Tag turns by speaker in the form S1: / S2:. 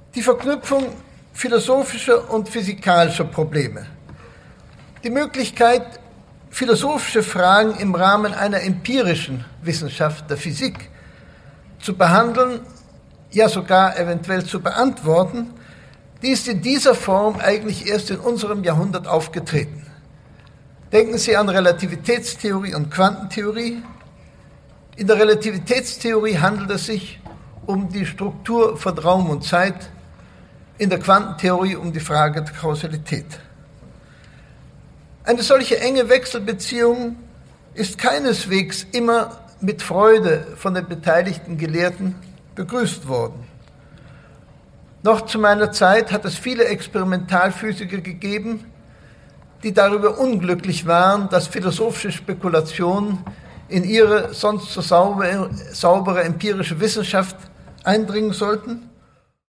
S1: Die Verknüpfung philosophischer und physikalischer Probleme. Die Möglichkeit, philosophische Fragen im Rahmen einer empirischen Wissenschaft, der Physik, zu behandeln, ja sogar eventuell zu beantworten, die ist in dieser Form eigentlich erst in unserem Jahrhundert aufgetreten. Denken Sie an Relativitätstheorie und Quantentheorie. In der Relativitätstheorie handelt es sich um die Struktur von Raum und Zeit, in der Quantentheorie um die Frage der Kausalität. Eine solche enge Wechselbeziehung ist keineswegs immer mit Freude von den beteiligten Gelehrten begrüßt worden. Noch zu meiner Zeit hat es viele Experimentalphysiker gegeben, die darüber unglücklich waren, dass philosophische Spekulationen in ihre sonst so saubere empirische Wissenschaft eindringen sollten.